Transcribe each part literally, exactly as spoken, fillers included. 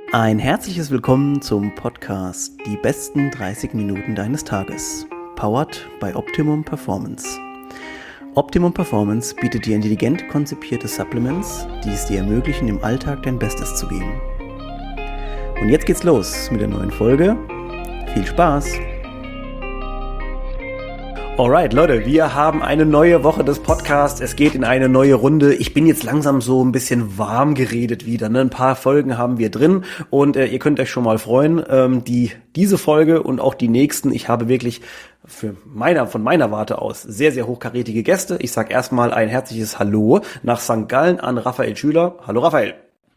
Ein herzliches Willkommen zum Podcast Die besten dreißig Minuten deines Tages, powered by Optimum Performance. Optimum Performance bietet dir intelligent konzipierte Supplements, die es dir ermöglichen, im Alltag dein Bestes zu geben. Und jetzt geht's los mit der neuen Folge. Viel Spaß! Alright, Leute, wir haben eine neue Woche des Podcasts. Es geht in eine neue Runde. Ich bin jetzt langsam so ein bisschen warm geredet wieder. Ne? Ein paar Folgen haben wir drin und äh, ihr könnt euch schon mal freuen. Ähm, die diese Folge und auch die nächsten. Ich habe wirklich für meiner von meiner Warte aus sehr sehr hochkarätige Gäste. Ich sage erstmal ein herzliches Hallo nach Sankt Gallen an Raphael Schüler. Hallo Raphael.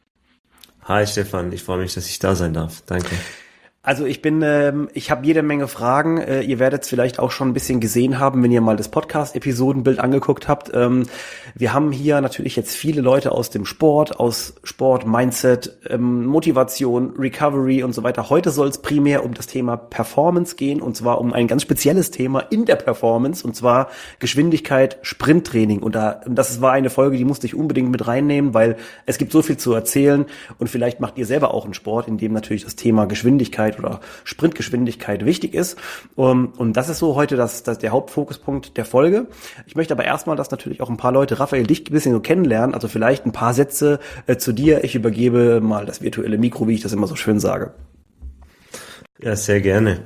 Hi Stefan, ich freue mich, dass ich da sein darf. Danke. Also ich bin, ähm, ich habe jede Menge Fragen. Äh, ihr werdet es vielleicht auch schon ein bisschen gesehen haben, wenn ihr mal das Podcast-Episodenbild angeguckt habt. Ähm, wir haben hier natürlich jetzt viele Leute aus dem Sport, aus Sport, Mindset, ähm, Motivation, Recovery und so weiter. Heute soll es primär um das Thema Performance gehen und zwar um ein ganz spezielles Thema in der Performance und zwar Geschwindigkeit, Sprinttraining. Und, da, und das war eine Folge, die musste ich unbedingt mit reinnehmen, weil es gibt so viel zu erzählen und vielleicht macht ihr selber auch einen Sport, in dem natürlich das Thema Geschwindigkeit oder Sprintgeschwindigkeit wichtig ist. Um, und das ist so heute das, das der Hauptfokuspunkt der Folge. Ich möchte aber erstmal, dass natürlich auch ein paar Leute, Raphael, dich ein bisschen so kennenlernen, also vielleicht ein paar Sätze äh, zu dir. Ich übergebe mal das virtuelle Mikro, wie ich das immer so schön sage. Ja, sehr gerne.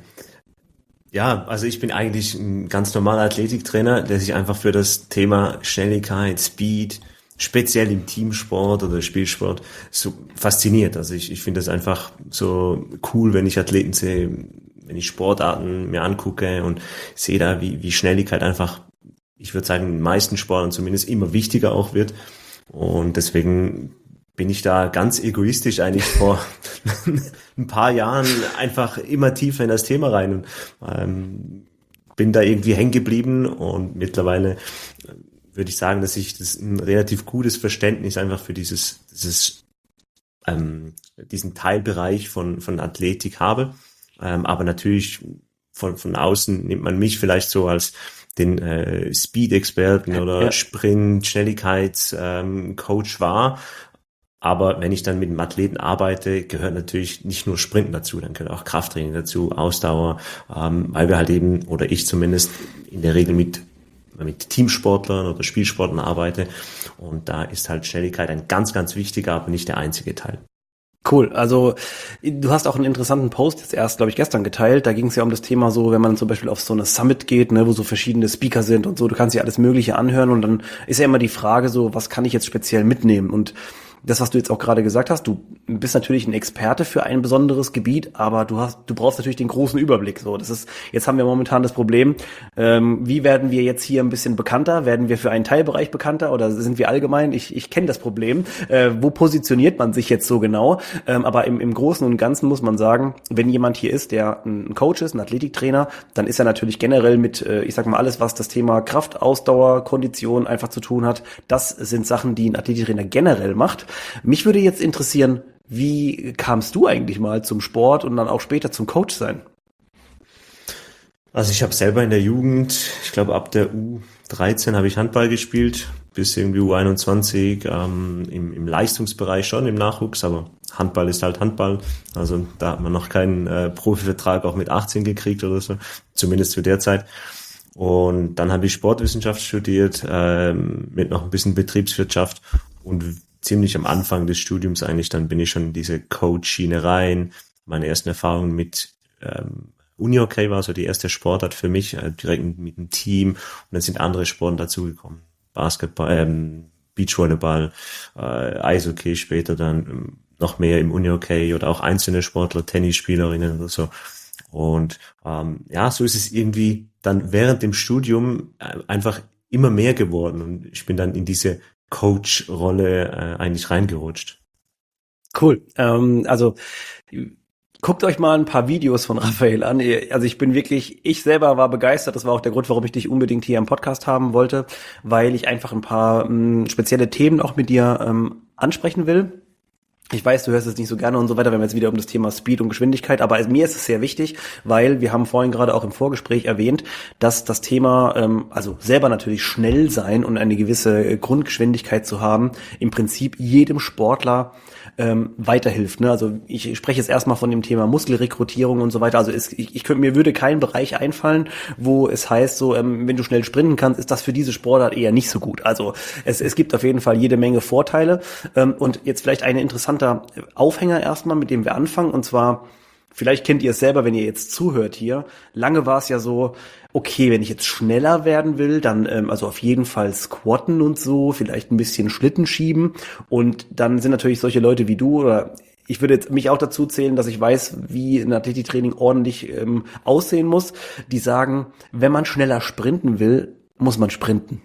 Ja, also ich bin eigentlich ein ganz normaler Athletiktrainer, der sich einfach für das Thema Schnelligkeit, Speed, speziell im Teamsport oder Spielsport so fasziniert. Also ich, ich finde das einfach so cool, wenn ich Athleten sehe, wenn ich Sportarten mir angucke und sehe da, wie, wie Schnelligkeit einfach, ich würde sagen, in den meisten Sportarten zumindest immer wichtiger auch wird. Und deswegen bin ich da ganz egoistisch eigentlich vor ein paar Jahren einfach immer tiefer in das Thema rein und ähm, bin da irgendwie hängen geblieben und mittlerweile würde ich sagen, dass ich das ein relativ gutes Verständnis einfach für dieses, dieses ähm, diesen Teilbereich von von Athletik habe. Ähm, aber natürlich von von außen nimmt man mich vielleicht so als den äh, Speed-Experten oder ja. Sprint, Schnelligkeits ähm, Coach wahr. Aber wenn ich dann mit dem Athleten arbeite, gehört natürlich nicht nur Sprinten dazu, dann gehört auch Krafttraining dazu, Ausdauer, ähm, weil wir halt eben, oder ich zumindest in der Regel mit mit Teamsportlern oder Spielsportlern arbeite und da ist halt Schnelligkeit ein ganz, ganz wichtiger, aber nicht der einzige Teil. Cool, also du hast auch einen interessanten Post jetzt erst, glaube ich, gestern geteilt, da ging es ja um das Thema so, wenn man zum Beispiel auf so eine Summit geht, ne, wo so verschiedene Speaker sind und so, du kannst ja alles Mögliche anhören und dann ist ja immer die Frage so, was kann ich jetzt speziell mitnehmen und das, was du jetzt auch gerade gesagt hast, du bist natürlich ein Experte für ein besonderes Gebiet, aber du hast, du brauchst natürlich den großen Überblick. So, das ist, jetzt haben wir momentan das Problem, ähm, wie werden wir jetzt hier ein bisschen bekannter? Werden wir für einen Teilbereich bekannter oder sind wir allgemein? Ich, ich kenne das Problem. Äh, wo positioniert man sich jetzt so genau? Ähm, aber im, im Großen und Ganzen muss man sagen, wenn jemand hier ist, der ein Coach ist, ein Athletiktrainer, dann ist er natürlich generell mit, äh, ich sag mal, alles, was das Thema Kraft, Ausdauer, Kondition einfach zu tun hat. Das sind Sachen, die ein Athletiktrainer generell macht. Mich würde jetzt interessieren, wie kamst du eigentlich mal zum Sport und dann auch später zum Coach sein? Also ich habe selber in der Jugend, ich glaube ab der U dreizehn habe ich Handball gespielt, bis irgendwie U einundzwanzig, ähm, im, im Leistungsbereich schon, im Nachwuchs, aber Handball ist halt Handball. Also da hat man noch keinen äh, Profivertrag auch mit achtzehn gekriegt oder so, zumindest zu der Zeit. Und dann habe ich Sportwissenschaft studiert, ähm, mit noch ein bisschen Betriebswirtschaft und ziemlich am Anfang des Studiums eigentlich, dann bin ich schon in diese Coach-Schiene rein. Meine ersten Erfahrungen mit ähm, Unihockey war so die erste Sportart für mich, äh, direkt mit dem Team. Und dann sind andere Sporten dazugekommen. Basketball, ähm, Beachvolleyball, äh, Eishockey später dann ähm, noch mehr im Unihockey oder auch einzelne Sportler, Tennisspielerinnen oder so. Und ähm, ja, so ist es irgendwie dann während dem Studium äh, einfach immer mehr geworden. Und ich bin dann in diese Coach-Rolle äh, eigentlich reingerutscht. Cool. Ähm, also guckt euch mal ein paar Videos von Raphael an. Also ich bin wirklich, ich selber war begeistert. Das war auch der Grund, warum ich dich unbedingt hier im Podcast haben wollte, weil ich einfach ein paar mh, spezielle Themen auch mit dir ähm, ansprechen will. Ich weiß, du hörst es nicht so gerne und so weiter, wenn wir jetzt wieder um das Thema Speed und Geschwindigkeit, aber mir ist es sehr wichtig, weil wir haben vorhin gerade auch im Vorgespräch erwähnt, dass das Thema, ähm, also selber natürlich schnell sein und eine gewisse Grundgeschwindigkeit zu haben, im Prinzip jedem Sportler ähm, weiterhilft. Ne? Also ich spreche jetzt erstmal von dem Thema Muskelrekrutierung und so weiter. Also es, ich, ich könnte, mir würde kein Bereich einfallen, wo es heißt, so ähm, wenn du schnell sprinten kannst, ist das für diese Sportart eher nicht so gut. Also es, es gibt auf jeden Fall jede Menge Vorteile. Ähm, und jetzt vielleicht ein interessanter Aufhänger erstmal, mit dem wir anfangen. Und zwar, vielleicht kennt ihr es selber, wenn ihr jetzt zuhört hier. Lange war es ja so, okay, wenn ich jetzt schneller werden will, dann ähm, also auf jeden Fall squatten und so, vielleicht ein bisschen Schlitten schieben. Und dann sind natürlich solche Leute wie du oder ich würde jetzt mich auch dazu zählen, dass ich weiß, wie ein Athletiktraining ordentlich ähm, aussehen muss, die sagen, wenn man schneller sprinten will, muss man sprinten.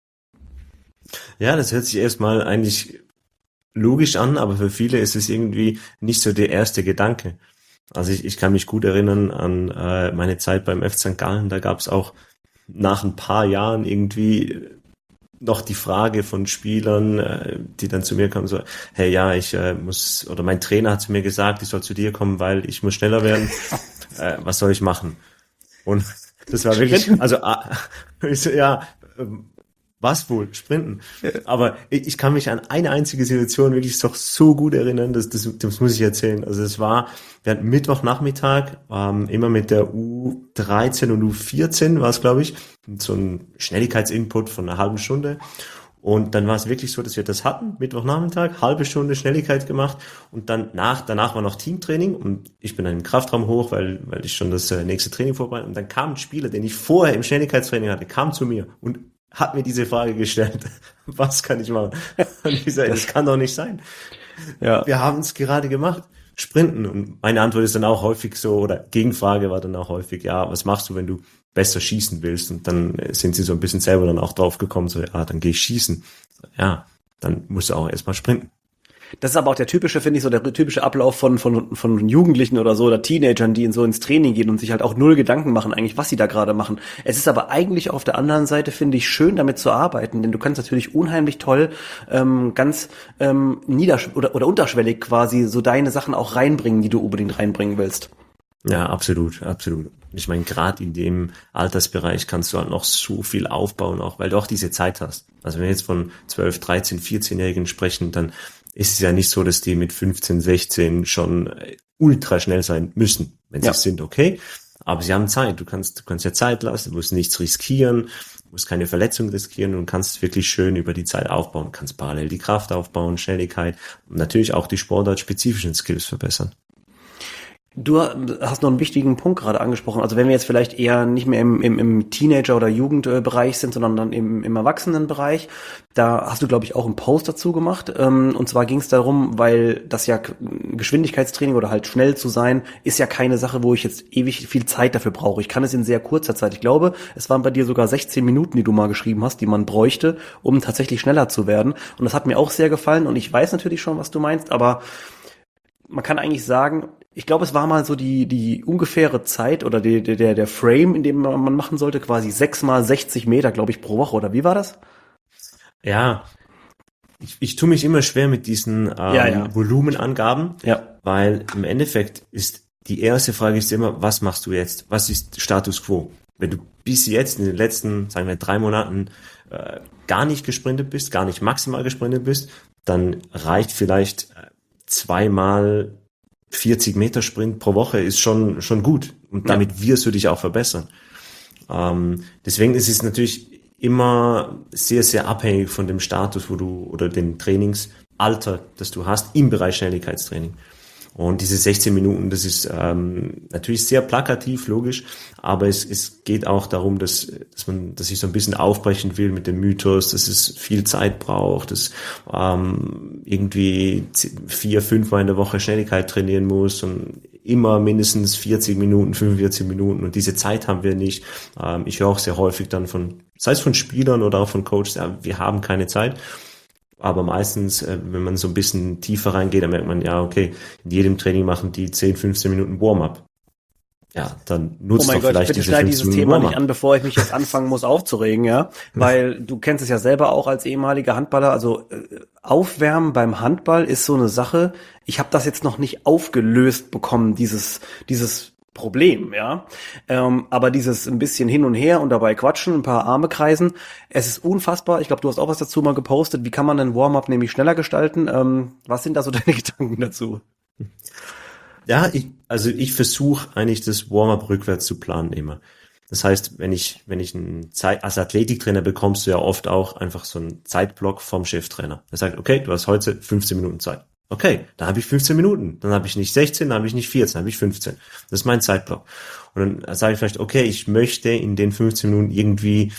Ja, das hört sich erstmal eigentlich logisch an, aber für viele ist es irgendwie nicht so der erste Gedanke. Also ich, ich kann mich gut erinnern an äh, meine Zeit beim F C Sankt Gallen, da gab es auch nach ein paar Jahren irgendwie noch die Frage von Spielern, äh, die dann zu mir kamen, so, hey, ja, ich äh, muss, oder mein Trainer hat zu mir gesagt, ich soll zu dir kommen, weil ich muss schneller werden. äh, was soll ich machen? Und das war wirklich, also, äh, ich so, ja, ähm, was wohl? Sprinten. Aber ich, ich kann mich an eine einzige Situation wirklich doch so gut erinnern, dass das, das muss ich erzählen. Also es war, wir hatten Mittwochnachmittag, ähm, immer mit der U dreizehn und U vierzehn war es, glaube ich, so ein Schnelligkeitsinput von einer halben Stunde. Und dann war es wirklich so, dass wir das hatten, Mittwochnachmittag, halbe Stunde Schnelligkeit gemacht und dann nach, danach war noch Teamtraining und ich bin dann im Kraftraum hoch, weil, weil ich schon das äh, nächste Training vorbereitet und dann kam ein Spieler, den ich vorher im Schnelligkeitstraining hatte, kam zu mir und hat mir diese Frage gestellt, was kann ich machen? Und ich sage, das kann doch nicht sein. Ja. Wir haben es gerade gemacht, sprinten. Und meine Antwort ist dann auch häufig so, oder Gegenfrage war dann auch häufig, ja, was machst du, wenn du besser schießen willst? Und dann sind sie so ein bisschen selber dann auch drauf gekommen, so, ja, dann gehe ich schießen. Ja, dann musst du auch erstmal sprinten. Das ist aber auch der typische, finde ich, so der typische Ablauf von von von Jugendlichen oder so oder Teenagern, die in so ins Training gehen und sich halt auch null Gedanken machen, eigentlich, was sie da gerade machen. Es ist aber eigentlich auf der anderen Seite, finde ich, schön, damit zu arbeiten, denn du kannst natürlich unheimlich toll ähm, ganz ähm, niedersch- oder oder unterschwellig quasi so deine Sachen auch reinbringen, die du unbedingt reinbringen willst. Ja, absolut, absolut. Ich meine, gerade in dem Altersbereich kannst du halt noch so viel aufbauen, auch weil du auch diese Zeit hast. Also wenn wir jetzt von zwölf, dreizehn, vierzehn-Jährigen sprechen, dann ist es ja nicht so, dass die mit fünfzehn, sechzehn schon ultra schnell sein müssen. Wenn sie ja. sind, okay. Aber sie haben Zeit. Du kannst, du kannst ja Zeit lassen, du musst nichts riskieren, du musst keine Verletzung riskieren und kannst wirklich schön über die Zeit aufbauen. Du kannst parallel die Kraft aufbauen, Schnelligkeit und natürlich auch die sportartspezifischen Skills verbessern. Du hast noch einen wichtigen Punkt gerade angesprochen. Also wenn wir jetzt vielleicht eher nicht mehr im, im, im Teenager- oder Jugendbereich sind, sondern dann im, im Erwachsenenbereich, da hast du, glaube ich, auch einen Post dazu gemacht. Und zwar ging es darum, weil das ja Geschwindigkeitstraining oder halt schnell zu sein, ist ja keine Sache, wo ich jetzt ewig viel Zeit dafür brauche. Ich kann es in sehr kurzer Zeit. Ich glaube, es waren bei dir sogar sechzehn Minuten, die du mal geschrieben hast, die man bräuchte, um tatsächlich schneller zu werden. Und das hat mir auch sehr gefallen. Und ich weiß natürlich schon, was du meinst, aber man kann eigentlich sagen, ich glaube, es war mal so die die ungefähre Zeit oder die, der der Frame, in dem man machen sollte, quasi sechs mal sechzig Meter, glaube ich, pro Woche. Oder wie war das? Ja, ich, ich tue mich immer schwer mit diesen ähm, ja, ja. Volumenangaben, ja. weil im Endeffekt ist die erste Frage ist immer, was machst du jetzt? Was ist Status Quo? Wenn du bis jetzt in den letzten, sagen wir, drei Monaten äh, gar nicht gesprintet bist, gar nicht maximal gesprintet bist, dann reicht vielleicht äh, zweimal vierzig Meter Sprint pro Woche ist schon schon gut und damit ja. wirst du dich auch verbessern. Ähm, deswegen ist es natürlich immer sehr, sehr abhängig von dem Status, wo du oder dem Trainingsalter, das du hast im Bereich Schnelligkeitstraining. Und diese sechzehn Minuten, das ist ähm, natürlich sehr plakativ, logisch, aber es, es geht auch darum, dass, dass man, dass ich so ein bisschen aufbrechen will mit dem Mythos, dass es viel Zeit braucht, dass ähm, irgendwie vier, fünfmal in der Woche Schnelligkeit trainieren muss und immer mindestens vierzig Minuten, fünfundvierzig Minuten und diese Zeit haben wir nicht. Ähm, ich höre auch sehr häufig dann von, sei es von Spielern oder auch von Coaches, ja, wir haben keine Zeit. Aber meistens, wenn man so ein bisschen tiefer reingeht, dann merkt man, ja, okay, in jedem Training machen die zehn, fünfzehn Minuten Warm-up. Ja, dann nutzt doch Gott, vielleicht bitte diese schneid fünfzehn dieses Minuten Thema Warm-up. nicht an, bevor ich mich jetzt anfangen muss aufzuregen, ja, weil du kennst es ja selber auch als ehemaliger Handballer, also äh, Aufwärmen beim Handball ist so eine Sache, ich habe das jetzt noch nicht aufgelöst bekommen, dieses dieses Problem, ja. Ähm, aber dieses ein bisschen hin und her und dabei quatschen, ein paar Arme kreisen, es ist unfassbar. Ich glaube, du hast auch was dazu mal gepostet. Wie kann man einen Warm-up nämlich schneller gestalten? Ähm, was sind da so deine Gedanken dazu? Ja, ich, also ich versuche eigentlich das Warm-up rückwärts zu planen immer. Das heißt, wenn ich, wenn ich einen Zeit, als Athletiktrainer bekommst du ja oft auch einfach so einen Zeitblock vom Cheftrainer. Der sagt, okay, du hast heute fünfzehn Minuten Zeit. Okay, dann habe ich fünfzehn Minuten. Dann habe ich nicht sechzehn, dann habe ich nicht vierzehn, dann habe ich fünfzehn. Das ist mein Zeitblock. Und dann sage ich vielleicht, okay, ich möchte in den fünfzehn Minuten irgendwie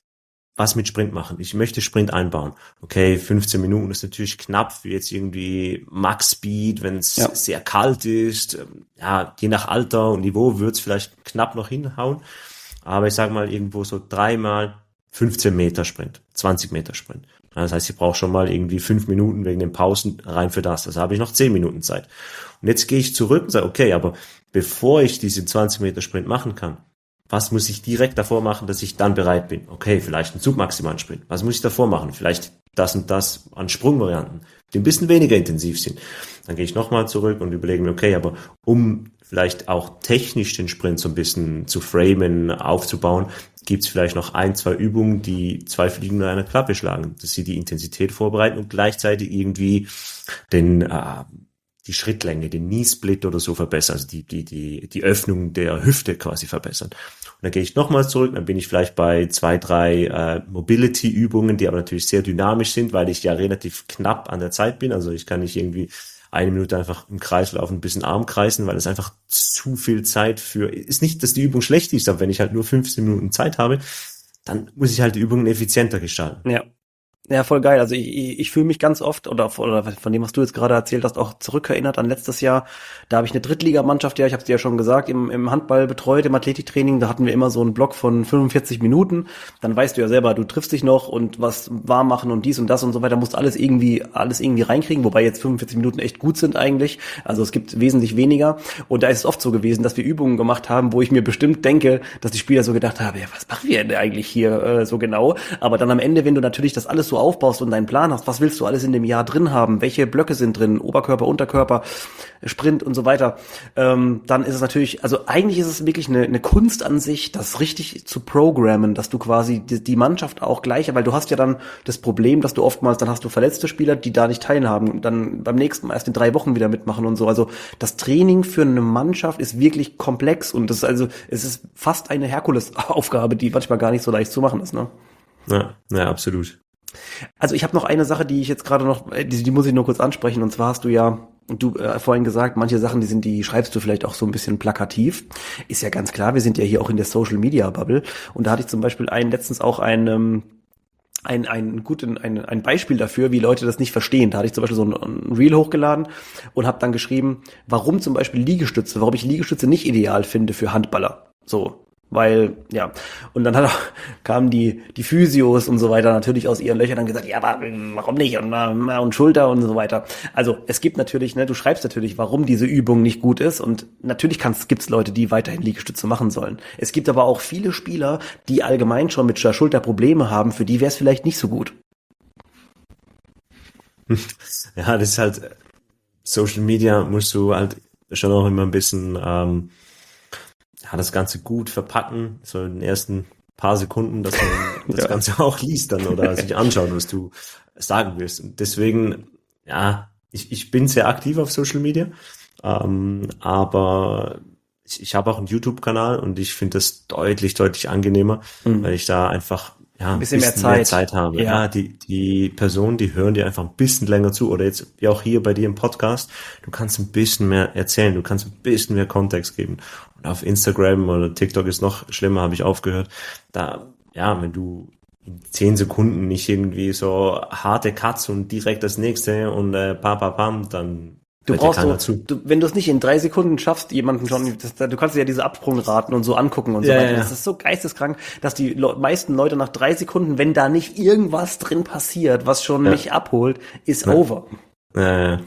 was mit Sprint machen. Ich möchte Sprint einbauen. Okay, fünfzehn Minuten ist natürlich knapp für jetzt irgendwie Max Speed, wenn es ja. sehr kalt ist. Ja, je nach Alter und Niveau wird's vielleicht knapp noch hinhauen. Aber ich sage mal irgendwo so dreimal fünfzehn Meter Sprint, zwanzig Meter Sprint. Das heißt, ich brauche schon mal irgendwie fünf Minuten wegen den Pausen rein für das. Also habe ich noch zehn Minuten Zeit. Und jetzt gehe ich zurück und sage, okay, aber bevor ich diesen zwanzig Meter Sprint machen kann, was muss ich direkt davor machen, dass ich dann bereit bin? Okay, vielleicht einen submaximalen Sprint. Was muss ich davor machen? Vielleicht das und das an Sprungvarianten, die ein bisschen weniger intensiv sind. Dann gehe ich nochmal zurück und überlege mir, okay, aber um vielleicht auch technisch den Sprint so ein bisschen zu framen, aufzubauen, gibt es vielleicht noch ein, zwei Übungen, die zwei Fliegen mit einer Klappe schlagen, dass sie die Intensität vorbereiten und gleichzeitig irgendwie den äh, die Schrittlänge, den Knee Split oder so verbessern, also die die die die Öffnung der Hüfte quasi verbessern. Und dann gehe ich nochmal zurück, dann bin ich vielleicht bei zwei, drei äh, Mobility-Übungen, die aber natürlich sehr dynamisch sind, weil ich ja relativ knapp an der Zeit bin. Also ich kann nicht irgendwie eine Minute einfach im Kreis laufen, ein bisschen Arm kreisen, weil es einfach zu viel Zeit für, ist nicht, dass die Übung schlecht ist, aber wenn ich halt nur fünfzehn Minuten Zeit habe, dann muss ich halt die Übungen effizienter gestalten. Ja. Ja, voll geil. Also ich, ich, ich fühle mich ganz oft, oder, oder von dem, was du jetzt gerade erzählt hast, auch zurückerinnert an letztes Jahr. Da habe ich eine Drittligamannschaft, ja, ich habe es dir ja schon gesagt, im, im Handball betreut, im Athletiktraining. Da hatten wir immer so einen Block von fünfundvierzig Minuten. Dann weißt du ja selber, du triffst dich noch und was warm machen und dies und das und so weiter. Musst alles irgendwie alles irgendwie reinkriegen, wobei jetzt fünfundvierzig Minuten echt gut sind eigentlich. Also es gibt wesentlich weniger. Und da ist es oft so gewesen, dass wir Übungen gemacht haben, wo ich mir bestimmt denke, dass die Spieler so gedacht haben, ja, was machen wir denn eigentlich hier äh, so genau? Aber dann am Ende, wenn du natürlich das alles so aufbaust und deinen Plan hast, was willst du alles in dem Jahr drin haben, welche Blöcke sind drin, Oberkörper, Unterkörper, Sprint und so weiter, ähm, dann ist es natürlich, also eigentlich ist es wirklich eine, eine Kunst an sich, das richtig zu programmen, dass du quasi die, die Mannschaft auch gleich, weil du hast ja dann das Problem, dass du oftmals, dann hast du verletzte Spieler, die da nicht teilhaben und dann beim nächsten Mal erst in drei Wochen wieder mitmachen und so. Also das Training für eine Mannschaft ist wirklich komplex und das ist also, es ist fast eine Herkulesaufgabe, die manchmal gar nicht so leicht zu machen ist, ne? Ja, ja, absolut. Also ich habe noch eine Sache, die ich jetzt gerade noch, die, die muss ich nur kurz ansprechen. Und zwar hast du ja, du äh, vorhin gesagt, manche Sachen, die sind, die schreibst du vielleicht auch so ein bisschen plakativ. Ist ja ganz klar, wir sind ja hier auch in der Social Media Bubble. Und da hatte ich zum Beispiel einen letztens auch einen ähm, ein ein guten ein ein Beispiel dafür, wie Leute das nicht verstehen. Da hatte ich zum Beispiel so ein, ein Reel hochgeladen und habe dann geschrieben, warum zum Beispiel Liegestütze, warum ich Liegestütze nicht ideal finde für Handballer. So. Weil, ja, und dann hat auch, kamen die die Physios und so weiter natürlich aus ihren Löchern dann gesagt, ja, aber warum nicht und, und Schulter und so weiter. Also es gibt natürlich, ne, du schreibst natürlich, warum diese Übung nicht gut ist und natürlich gibt's Leute, die weiterhin Liegestütze machen sollen. Es gibt aber auch viele Spieler, die allgemein schon mit der Schulter Probleme haben, für die wäre es vielleicht nicht so gut. Ja, das ist halt, Social Media musst du halt schon auch immer ein bisschen ähm, ja, das Ganze gut verpacken, so in den ersten paar Sekunden, dass man das ja. Ganze auch liest dann oder sich anschaut, was du sagen willst. Und deswegen, ja, ich, ich bin sehr aktiv auf Social Media, ähm, aber ich, ich habe auch einen YouTube-Kanal und ich finde das deutlich, deutlich angenehmer, mhm. weil ich da einfach ja, ein bisschen, bisschen mehr, Zeit. mehr Zeit habe. Ja. ja, die die Personen, die hören dir einfach ein bisschen länger zu oder jetzt wie auch hier bei dir im Podcast, du kannst ein bisschen mehr erzählen, du kannst ein bisschen mehr Kontext geben. Und auf Instagram oder TikTok ist noch schlimmer, habe ich aufgehört. Da, ja, wenn du in zehn Sekunden nicht irgendwie so harte Cuts und direkt das nächste und äh, pam, pam, pam, dann Du brauchst so, du, wenn du es nicht in drei Sekunden schaffst, jemanden schon, das, du kannst dir ja diese Absprungraten und so angucken und so ja, weiter. Ja. Das ist so geisteskrank, dass die Le- meisten Leute nach drei Sekunden, wenn da nicht irgendwas drin passiert, was schon ja. mich abholt, ist ja. over. Ja, ja.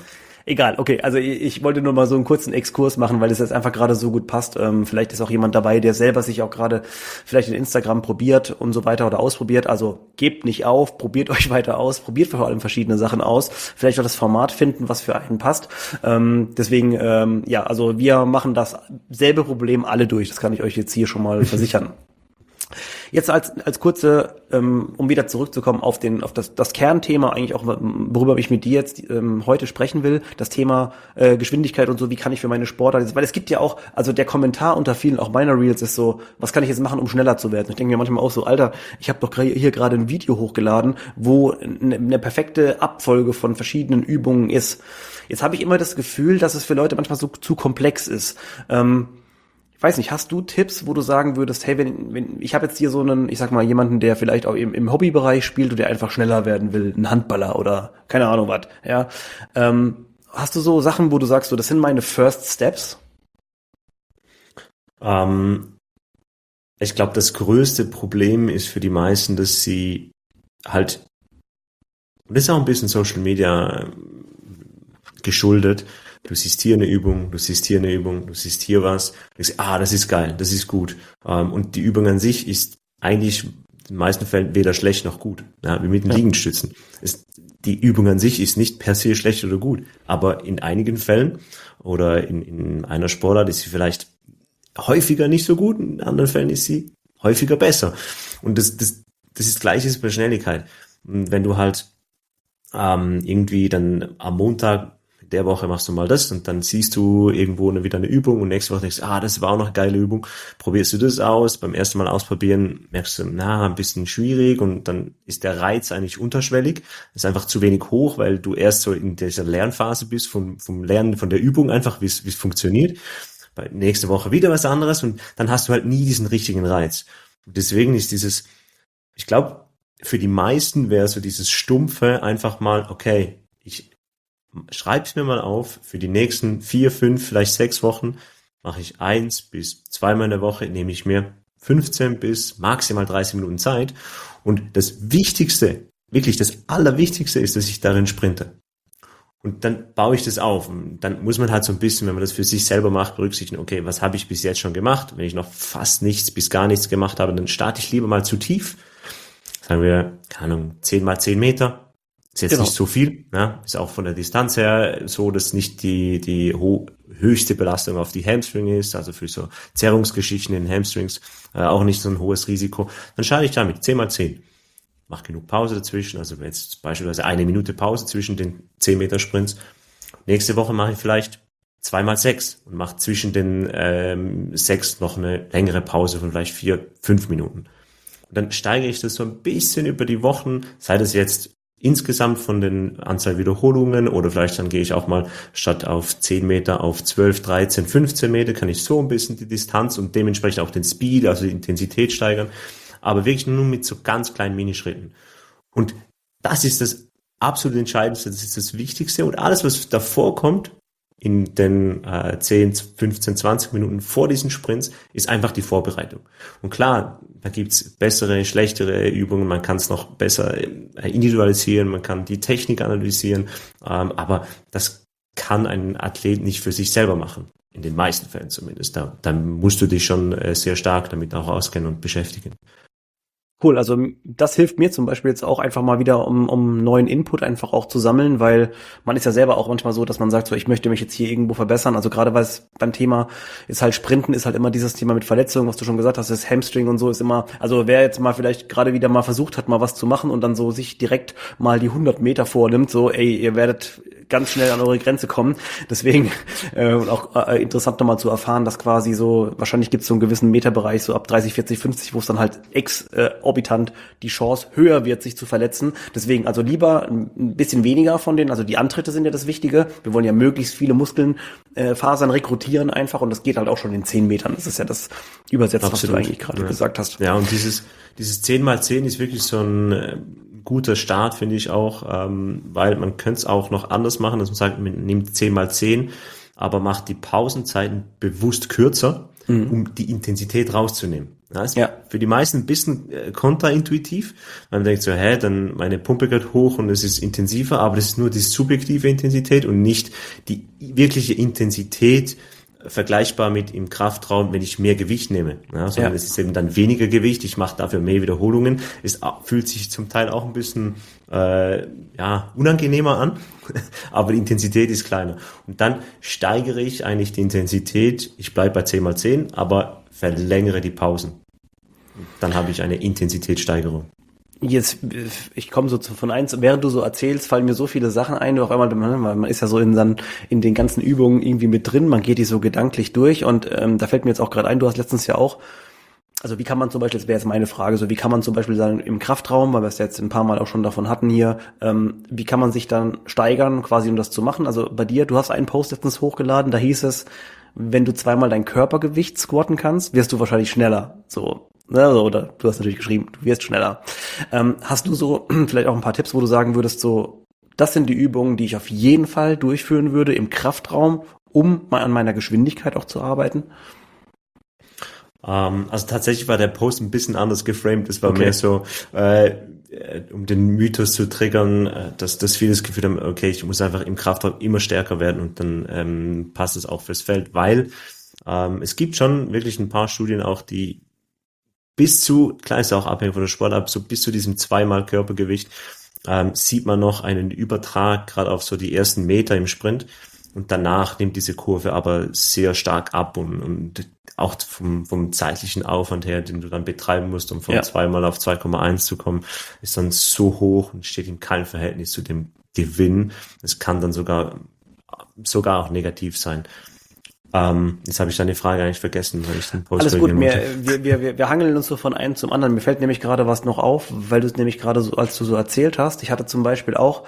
Egal, okay, also ich, ich wollte nur mal so einen kurzen Exkurs machen, weil es jetzt einfach gerade so gut passt. Ähm, vielleicht ist auch jemand dabei, der selber sich auch gerade vielleicht in Instagram probiert und so weiter oder ausprobiert. Also gebt nicht auf, probiert euch weiter aus, probiert vor allem verschiedene Sachen aus. Vielleicht auch das Format finden, was für einen passt. Ähm, deswegen, ähm, ja, also wir machen das selbe Problem alle durch. Das kann ich euch jetzt hier schon mal versichern. Jetzt als als kurze, ähm, um wieder zurückzukommen auf den auf das das Kernthema eigentlich auch, worüber ich mit dir jetzt ähm, heute sprechen will, das Thema äh, Geschwindigkeit und so, wie kann ich für meine Sportart, weil es gibt ja auch, also der Kommentar unter vielen auch meiner Reels ist so, was kann ich jetzt machen, um schneller zu werden? Ich denke mir manchmal auch so, Alter, ich habe doch hier gerade ein Video hochgeladen, wo eine, eine perfekte Abfolge von verschiedenen Übungen ist. Jetzt habe ich immer das Gefühl, dass es für Leute manchmal so zu komplex ist. Ähm, Ich weiß nicht, hast du Tipps, wo du sagen würdest, hey, wenn, wenn ich habe jetzt hier so einen, ich sag mal, jemanden, der vielleicht auch im, im Hobbybereich spielt und der einfach schneller werden will, ein Handballer oder keine Ahnung was, ja. Ähm, hast du so Sachen, wo du sagst, so, das sind meine First Steps? Ähm, ich glaube, das größte Problem ist für die meisten, dass sie halt, und das ist auch ein bisschen Social Media geschuldet. Du siehst hier eine Übung, du siehst hier eine Übung, du siehst hier was. Du denkst, ah, das ist geil, das ist gut. Und die Übung an sich ist eigentlich in den meisten Fällen weder schlecht noch gut. Ja, wie mit den ja. Liegenstützen. Es, die Übung an sich ist nicht per se schlecht oder gut. Aber in einigen Fällen oder in, in einer Sportart ist sie vielleicht häufiger nicht so gut, in anderen Fällen ist sie häufiger besser. Und das, das, das ist Gleiches bei Schnelligkeit. Und wenn du halt ähm, irgendwie dann am Montag der Woche machst du mal das und dann siehst du irgendwo eine, wieder eine Übung und nächste Woche denkst du, ah, das war auch noch eine geile Übung, probierst du das aus, beim ersten Mal ausprobieren merkst du, na, ein bisschen schwierig und dann ist der Reiz eigentlich unterschwellig, ist einfach zu wenig hoch, weil du erst so in dieser Lernphase bist, vom, vom Lernen von der Übung einfach, wie es, wie es funktioniert. Bei nächste Woche wieder was anderes und dann hast du halt nie diesen richtigen Reiz. Und deswegen ist dieses, ich glaube, für die meisten wäre so dieses Stumpfe einfach mal, okay, ich schreib's mir mal auf, für die nächsten vier, fünf, vielleicht sechs Wochen mache ich eins bis zweimal in der Woche, nehme ich mir fünfzehn bis maximal dreißig Minuten Zeit. Und das Wichtigste, wirklich das Allerwichtigste ist, dass ich darin sprinte. Und dann baue ich das auf. Und dann muss man halt so ein bisschen, wenn man das für sich selber macht, berücksichtigen, okay, was habe ich bis jetzt schon gemacht? Wenn ich noch fast nichts bis gar nichts gemacht habe, dann starte ich lieber mal zu tief. Sagen wir, keine Ahnung, zehn mal zehn Meter. Ist jetzt genau. Nicht so viel, ne? Ist auch von der Distanz her so, dass nicht die die ho- höchste Belastung auf die Hamstring ist, also für so Zerrungsgeschichten in Hamstrings äh, auch nicht so ein hohes Risiko. Dann starte ich damit zehn mal zehn. Mach genug Pause dazwischen, also jetzt beispielsweise eine Minute Pause zwischen den zehn Meter Sprints. Nächste Woche mache ich vielleicht zwei mal sechs und mache zwischen den ähm, sechs noch eine längere Pause von vielleicht vier, fünf Minuten. Und dann steigere ich das so ein bisschen über die Wochen, sei das jetzt insgesamt von den Anzahl Wiederholungen oder vielleicht dann gehe ich auch mal statt auf zehn Meter auf zwölf, dreizehn, fünfzehn Meter, kann ich so ein bisschen die Distanz und dementsprechend auch den Speed, also die Intensität steigern, aber wirklich nur mit so ganz kleinen Minischritten. Und das ist das absolut Entscheidendste, das ist das Wichtigste und alles, was davor kommt, in den äh, zehn, fünfzehn, zwanzig Minuten vor diesen Sprints, ist einfach die Vorbereitung. Und klar, da gibt's bessere, schlechtere Übungen, man kann es noch besser äh, individualisieren, man kann die Technik analysieren, ähm, aber das kann ein Athlet nicht für sich selber machen, in den meisten Fällen zumindest. Da, da musst du dich schon äh, sehr stark damit auch auskennen und beschäftigen. Cool, also das hilft mir zum Beispiel jetzt auch einfach mal wieder, um, um neuen Input einfach auch zu sammeln, weil man ist ja selber auch manchmal so, dass man sagt, so ich möchte mich jetzt hier irgendwo verbessern, also gerade weil es beim Thema ist halt Sprinten, ist halt immer dieses Thema mit Verletzungen, was du schon gesagt hast, das Hamstring und so ist immer, also wer jetzt mal vielleicht gerade wieder mal versucht hat, mal was zu machen und dann so sich direkt mal die hundert Meter vornimmt, so ey, ihr werdet ganz schnell an eure Grenze kommen, deswegen äh, und auch äh, interessant nochmal zu erfahren, dass quasi so, wahrscheinlich gibt es so einen gewissen Meterbereich, so ab dreißig, vierzig, fünfzig, wo es dann halt ex äh, orbitant die Chance höher wird, sich zu verletzen. Deswegen also lieber ein bisschen weniger von denen, also die Antritte sind ja das Wichtige. Wir wollen ja möglichst viele Muskeln, äh, Fasern rekrutieren einfach und das geht halt auch schon in zehn Metern. Das ist ja das Übersetzen, Absolut. Was du eigentlich gerade ja. gesagt hast. Ja, und dieses dieses zehn mal zehn ist wirklich so ein äh, guter Start, finde ich auch, ähm, weil man könnte es auch noch anders machen, dass man sagt, man nimmt zehn mal zehn, aber macht die Pausenzeiten bewusst kürzer. mhm. um die Intensität rauszunehmen. Das ist ja. für die meisten ein bisschen äh, kontraintuitiv. Man denkt so, hä, dann meine Pumpe geht hoch und es ist intensiver, aber das ist nur die subjektive Intensität und nicht die wirkliche Intensität vergleichbar mit im Kraftraum, wenn ich mehr Gewicht nehme. Ja, sondern ja. es ist eben dann weniger Gewicht, ich mache dafür mehr Wiederholungen. Es fühlt sich zum Teil auch ein bisschen äh, ja unangenehmer an, aber die Intensität ist kleiner. Und dann steigere ich eigentlich die Intensität, ich bleibe bei zehn mal zehn, aber verlängere die Pausen. Dann habe ich eine Intensitätssteigerung. Jetzt, ich komme so zu von eins, während du so erzählst, fallen mir so viele Sachen ein, du auf einmal, man ist ja so in, dann, in den ganzen Übungen irgendwie mit drin, man geht die so gedanklich durch und ähm, da fällt mir jetzt auch gerade ein, du hast letztens ja auch, also wie kann man zum Beispiel, das wäre jetzt meine Frage, so wie kann man zum Beispiel sagen, im Kraftraum, weil wir es jetzt ein paar Mal auch schon davon hatten hier, ähm, wie kann man sich dann steigern, quasi um das zu machen? Also bei dir, du hast einen Post letztens hochgeladen, da hieß es, wenn du zweimal dein Körpergewicht squatten kannst, wirst du wahrscheinlich schneller, so. Also, oder du hast natürlich geschrieben, du wirst schneller. Ähm, hast du so vielleicht auch ein paar Tipps, wo du sagen würdest, so, das sind die Übungen, die ich auf jeden Fall durchführen würde im Kraftraum, um mal an meiner Geschwindigkeit auch zu arbeiten? Ähm, also tatsächlich war der Post ein bisschen anders geframed. Es war okay. mehr so, äh, um den Mythos zu triggern, äh, dass, dass viele das Gefühl haben, okay, ich muss einfach im Kraftraum immer stärker werden und dann ähm, passt es auch fürs Feld, weil ähm, es gibt schon wirklich ein paar Studien auch, die bis zu, klar ist auch abhängig von der Sportart, so bis zu diesem zweimal Körpergewicht ähm, sieht man noch einen Übertrag, gerade auf so die ersten Meter im Sprint und danach nimmt diese Kurve aber sehr stark ab und, und auch vom, vom zeitlichen Aufwand her, den du dann betreiben musst, um von ja. zweimal auf zwei Komma eins zu kommen, ist dann so hoch und steht in keinem Verhältnis zu dem Gewinn. Es kann dann sogar sogar auch negativ sein. Ähm, jetzt habe ich deine Frage eigentlich vergessen, weil ich den Post Alles gut, mir, wir, wir, wir hangeln uns so von einem zum anderen. Mir fällt nämlich gerade was noch auf, weil du es nämlich gerade so, als du so erzählt hast, ich hatte zum Beispiel auch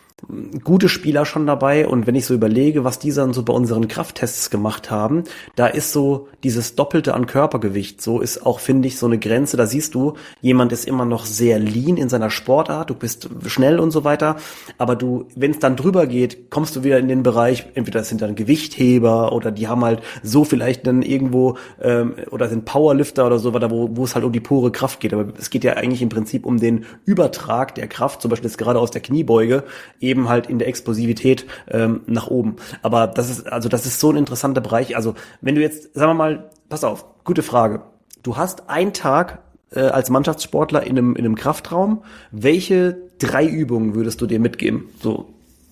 gute Spieler schon dabei und wenn ich so überlege, was die dann so bei unseren Krafttests gemacht haben, da ist so dieses Doppelte an Körpergewicht, so ist auch, finde ich, so eine Grenze, da siehst du, jemand ist immer noch sehr lean in seiner Sportart, du bist schnell und so weiter, aber du, wenn es dann drüber geht, kommst du wieder in den Bereich, entweder das sind dann Gewichtheber oder die haben halt so vielleicht dann irgendwo ähm, oder sind Powerlifter oder so weiter, wo, wo es halt um die pure Kraft geht, aber es geht ja eigentlich im Prinzip um den Übertrag der Kraft, zum Beispiel jetzt gerade aus der Kniebeuge, eben halt in der Explosivität ähm, nach oben. Aber das ist, also das ist so ein interessanter Bereich. Also wenn du jetzt, sagen wir mal, pass auf, gute Frage. Du hast einen Tag äh, als Mannschaftssportler in einem, in einem Kraftraum. Welche drei Übungen würdest du dir mitgeben? So.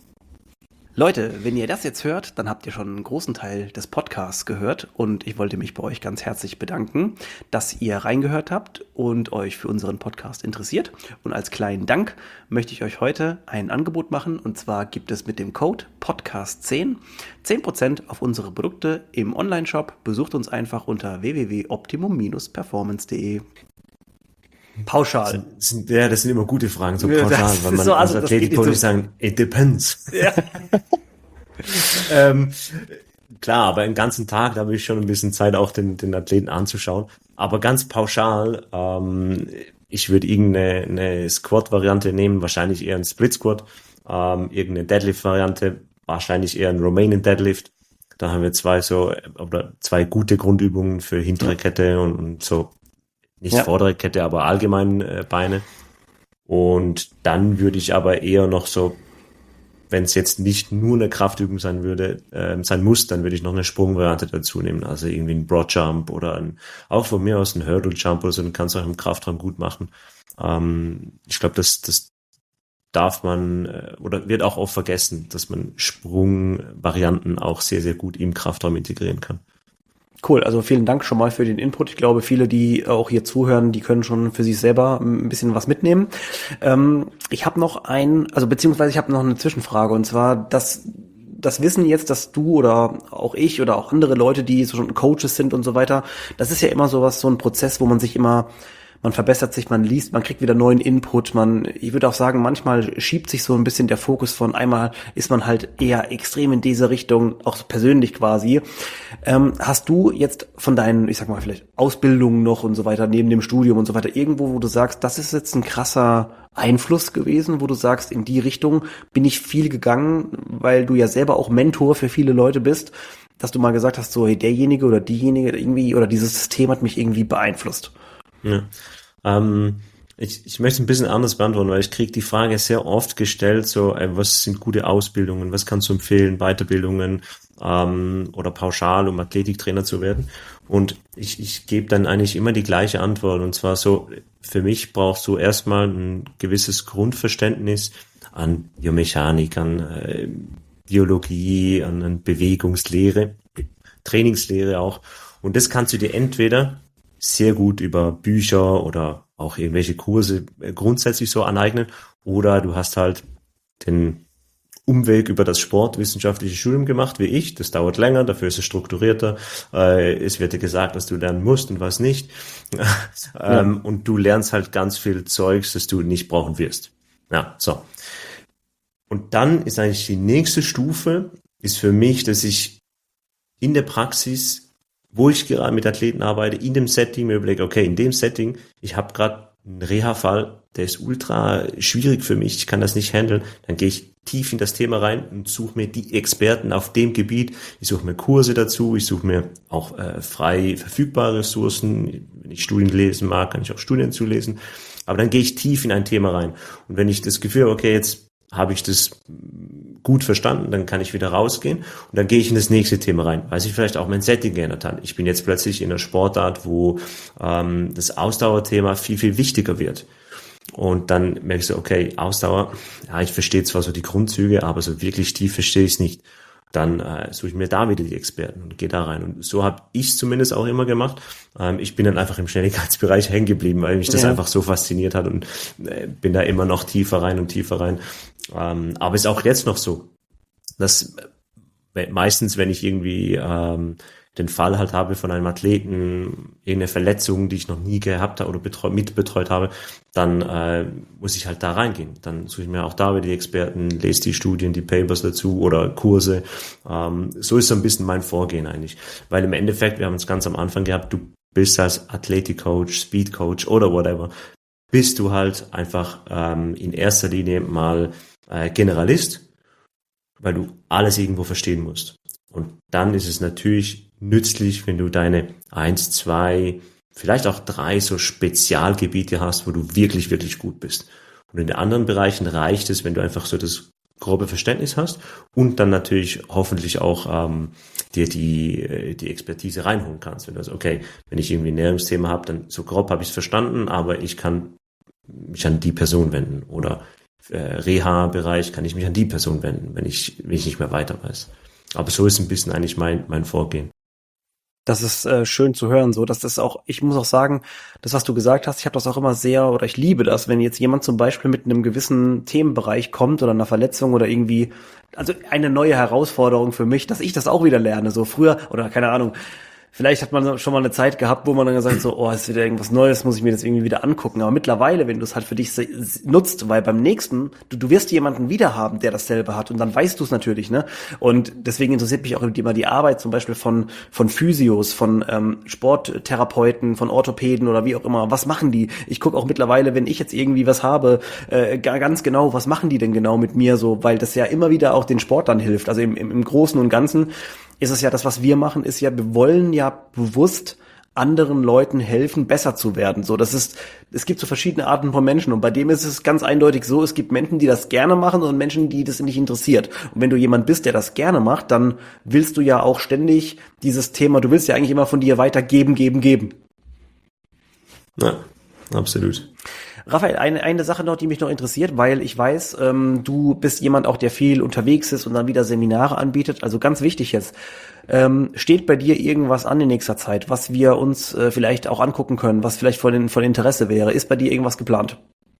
Leute, wenn ihr das jetzt hört, dann habt ihr schon einen großen Teil des Podcasts gehört und ich wollte mich bei euch ganz herzlich bedanken, dass ihr reingehört habt und euch für unseren Podcast interessiert. Und als kleinen Dank möchte ich euch heute ein Angebot machen und zwar gibt es mit dem Code Podcast zehn zehn Prozent auf unsere Produkte im Onlineshop. Besucht uns einfach unter w w w punkt optimum Bindestrich performance punkt de. Pauschal. Das sind, ja, das sind immer gute Fragen, so pauschal, das weil man so, als also, Athletikcoach sagen, it depends. Ja. ähm, klar, aber einen ganzen Tag, da habe ich schon ein bisschen Zeit, auch den, den Athleten anzuschauen. Aber ganz pauschal, ähm, ich würde irgendeine eine Squat-Variante nehmen, wahrscheinlich eher ein Split-Squat, ähm, irgendeine Deadlift-Variante, wahrscheinlich eher ein Romanian Deadlift. Da haben wir zwei so, oder zwei gute Grundübungen für hintere Kette und, und so. Nicht ja. vordere Kette, aber allgemein äh, Beine. Und dann würde ich aber eher noch so, wenn es jetzt nicht nur eine Kraftübung sein würde, äh, sein muss, dann würde ich noch eine Sprungvariante dazu nehmen. Also irgendwie ein Broad Jump oder ein, auch von mir aus ein Hurdle Jump oder so, den kannst du auch im Kraftraum gut machen. Ähm, ich glaube, das, das darf man äh, oder wird auch oft vergessen, dass man Sprungvarianten auch sehr, sehr gut im Kraftraum integrieren kann. Cool, also vielen Dank schon mal für den Input. Ich glaube, viele, die auch hier zuhören, die können schon für sich selber ein bisschen was mitnehmen. Ähm, ich habe noch ein, also beziehungsweise ich habe noch eine Zwischenfrage und zwar, das, das Wissen jetzt, dass du oder auch ich oder auch andere Leute, die so schon Coaches sind und so weiter, das ist ja immer sowas, so ein Prozess, wo man sich immer man verbessert sich, man liest, man kriegt wieder neuen Input, man, ich würde auch sagen, manchmal schiebt sich so ein bisschen der Fokus von einmal ist man halt eher extrem in diese Richtung, auch persönlich quasi. Ähm, hast du jetzt von deinen, ich sag mal vielleicht Ausbildungen noch und so weiter, neben dem Studium und so weiter, irgendwo, wo du sagst, das ist jetzt ein krasser Einfluss gewesen, wo du sagst, in die Richtung bin ich viel gegangen, weil du ja selber auch Mentor für viele Leute bist. dass du mal gesagt hast, so hey, derjenige oder diejenige irgendwie oder dieses System hat mich irgendwie beeinflusst? Ja. Ähm, ich, ich möchte es ein bisschen anders beantworten, weil ich kriege die Frage sehr oft gestellt, so, ey, was sind gute Ausbildungen, was kannst du empfehlen, Weiterbildungen ähm, oder pauschal, um Athletiktrainer zu werden? Und ich, ich gebe dann eigentlich immer die gleiche Antwort, und zwar so, für mich brauchst du erstmal ein gewisses Grundverständnis an Biomechanik, an äh, Biologie, an, an Bewegungslehre, Trainingslehre auch. Und das kannst du dir entweder sehr gut über Bücher oder auch irgendwelche Kurse grundsätzlich so aneignen, oder du hast halt den Umweg über das sportwissenschaftliche Studium gemacht, wie ich. Das dauert länger, dafür ist es strukturierter. Äh, es wird dir gesagt, was du lernen musst und was nicht. Ja. ähm, und du lernst halt ganz viel Zeugs, das du nicht brauchen wirst. Ja, so. Und dann ist eigentlich die nächste Stufe, ist für mich, dass ich in der Praxis, wo ich gerade mit Athleten arbeite, in dem Setting mir überlege, okay, in dem Setting, ich habe gerade einen Reha-Fall, der ist ultra schwierig für mich, ich kann das nicht handeln, dann gehe ich tief in das Thema rein und suche mir die Experten auf dem Gebiet, ich suche mir Kurse dazu, ich suche mir auch äh, frei verfügbare Ressourcen, wenn ich Studien lesen mag, kann ich auch Studien zulesen, aber dann gehe ich tief in ein Thema rein und wenn ich das Gefühl habe, okay, jetzt habe ich das gut verstanden, dann kann ich wieder rausgehen und dann gehe ich in das nächste Thema rein, weil sich vielleicht auch mein Setting geändert hat. Ich bin jetzt plötzlich in einer Sportart, wo ähm, das Ausdauerthema viel, viel wichtiger wird. Und dann merkst du, okay, Ausdauer, ja, ich verstehe zwar so die Grundzüge, aber so wirklich tief verstehe ich es nicht. Dann äh, suche ich mir da wieder die Experten und gehe da rein. Und so habe ich es zumindest auch immer gemacht. Ähm, ich bin dann einfach im Schnelligkeitsbereich hängen geblieben, weil mich das ja. einfach so fasziniert hat und äh, bin da immer noch tiefer rein und tiefer rein. Ähm, aber ist auch jetzt noch so, dass äh, meistens, wenn ich irgendwie ähm, den Fall halt habe von einem Athleten, irgendeine Verletzung, die ich noch nie gehabt habe oder betreut, mitbetreut habe, dann äh, muss ich halt da reingehen. Dann suche ich mir auch da wieder die Experten, lese die Studien, die Papers dazu oder Kurse. Ähm, so ist so ein bisschen mein Vorgehen eigentlich. Weil im Endeffekt, wir haben es ganz am Anfang gehabt, du bist als Athletik-Coach, Speed-Coach oder whatever, bist du halt einfach ähm, in erster Linie mal äh, Generalist, weil du alles irgendwo verstehen musst. Und dann ist es natürlich nützlich, wenn du deine eins, zwei, vielleicht auch drei so Spezialgebiete hast, wo du wirklich, wirklich gut bist. Und in den anderen Bereichen reicht es, wenn du einfach so das grobe Verständnis hast und dann natürlich hoffentlich auch ähm, dir die die Expertise reinholen kannst. Wenn du sagst, okay, wenn ich irgendwie ein Ernährungsthema habe, dann so grob habe ich es verstanden, aber ich kann mich an die Person wenden. Oder äh, Reha-Bereich kann ich mich an die Person wenden, wenn ich, wenn ich nicht mehr weiter weiß. Aber so ist ein bisschen eigentlich mein mein Vorgehen. Das ist äh, schön zu hören, so dass das auch, ich muss auch sagen, das, was du gesagt hast, ich habe das auch immer sehr, oder ich liebe das, wenn jetzt jemand zum Beispiel mit einem gewissen Themenbereich kommt oder einer Verletzung oder irgendwie, also eine neue Herausforderung für mich, dass ich das auch wieder lerne, so früher, oder keine Ahnung, vielleicht hat man schon mal eine Zeit gehabt, wo man dann gesagt so, oh, ist wieder irgendwas Neues, muss ich mir das irgendwie wieder angucken. Aber mittlerweile, wenn du es halt für dich nutzt, weil beim nächsten, du, du wirst jemanden wieder haben, der dasselbe hat und dann weißt du es natürlich, ne? Und deswegen interessiert mich auch immer die Arbeit zum Beispiel von von Physios, von ähm, Sporttherapeuten, von Orthopäden oder wie auch immer. Was machen die? Ich gucke auch mittlerweile, wenn ich jetzt irgendwie was habe, äh, ganz genau, was machen die denn genau mit mir so? Weil das ja immer wieder auch den Sportlern hilft. Also im, im, im Großen und Ganzen ist es ja das, was wir machen, ist ja, wir wollen ja bewusst anderen Leuten helfen, besser zu werden. So, das ist, es gibt so verschiedene Arten von Menschen und bei dem ist es ganz eindeutig so, es gibt Menschen, die das gerne machen und Menschen, die das nicht interessiert. Und wenn du jemand bist, der das gerne macht, dann willst du ja auch ständig dieses Thema, du willst ja eigentlich immer von dir weitergeben, geben, geben. Ja, absolut. Raphael, eine, eine Sache noch, die mich noch interessiert, weil ich weiß, ähm, du bist jemand auch, der viel unterwegs ist und dann wieder Seminare anbietet. Also ganz wichtig jetzt, ähm, steht bei dir irgendwas an in nächster Zeit, was wir uns äh, vielleicht auch angucken können, was vielleicht von, von Interesse wäre? Ist bei dir irgendwas geplant?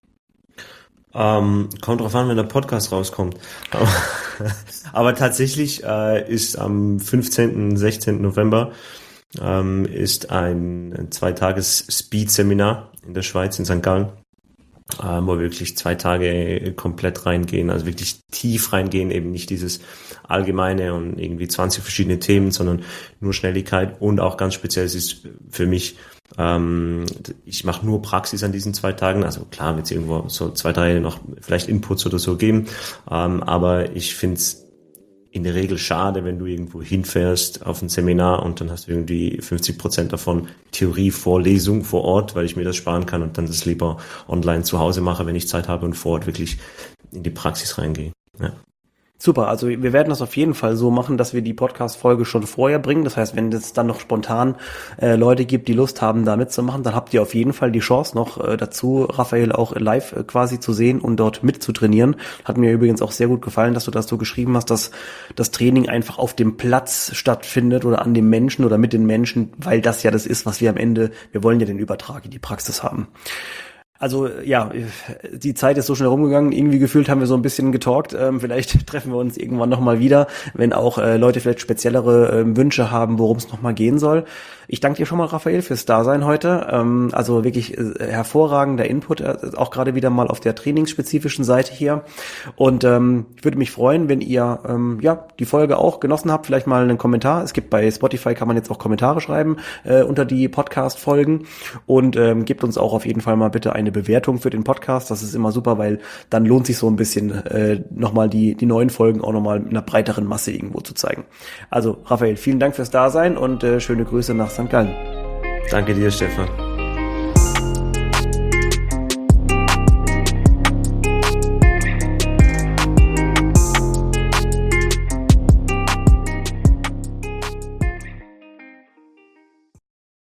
Ähm, kommt drauf an, wenn der Podcast rauskommt. Aber, aber tatsächlich äh, ist am fünfzehnten, sechzehnten November ähm, ist ein, ein Zweitages-Speed-Seminar in der Schweiz, in Sankt Gallen. Ähm, wo wir wirklich zwei Tage komplett reingehen, also wirklich tief reingehen, eben nicht dieses allgemeine und irgendwie zwanzig verschiedene Themen, sondern nur Schnelligkeit und auch ganz speziell, es ist für mich, ähm, ich mache nur Praxis an diesen zwei Tagen, also klar wird es irgendwo so zwei, drei noch vielleicht Inputs oder so geben, ähm, aber ich finde es in der Regel schade, wenn du irgendwo hinfährst auf ein Seminar und dann hast du irgendwie fünfzig Prozent davon Theorievorlesung vor Ort, weil ich mir das sparen kann und dann das lieber online zu Hause mache, wenn ich Zeit habe und vor Ort wirklich in die Praxis reingehe. Ja. Super, also wir werden das auf jeden Fall so machen, dass wir die Podcast-Folge schon vorher bringen. Das heißt, wenn es dann noch spontan äh, Leute gibt, die Lust haben, da mitzumachen, dann habt ihr auf jeden Fall die Chance noch äh, dazu, Raphael auch live äh, quasi zu sehen und dort mitzutrainieren. Hat mir übrigens auch sehr gut gefallen, dass du das so geschrieben hast, dass das Training einfach auf dem Platz stattfindet oder an dem Menschen oder mit den Menschen, weil das ja das ist, was wir am Ende, wir wollen ja den Übertrag in die Praxis haben. Also ja, die Zeit ist so schnell rumgegangen, irgendwie gefühlt haben wir so ein bisschen getalkt, ähm, vielleicht treffen wir uns irgendwann nochmal wieder, wenn auch äh, Leute vielleicht speziellere äh, Wünsche haben, worum es nochmal gehen soll. Ich danke dir schon mal, Raphael, fürs Dasein heute, ähm, also wirklich äh, hervorragender Input, äh, auch gerade wieder mal auf der trainingsspezifischen Seite hier und ähm, ich würde mich freuen, wenn ihr ähm, ja die Folge auch genossen habt, vielleicht mal einen Kommentar, es gibt bei Spotify, kann man jetzt auch Kommentare schreiben äh, unter die Podcast-Folgen und ähm, gebt uns auch auf jeden Fall mal bitte ein eine Bewertung für den Podcast. Das ist immer super, weil dann lohnt sich so ein bisschen äh, nochmal die die neuen Folgen auch nochmal einer breiteren Masse irgendwo zu zeigen. Also Raphael, vielen Dank fürs Dasein und äh, schöne Grüße nach Sankt Gallen. Danke dir, Stefan.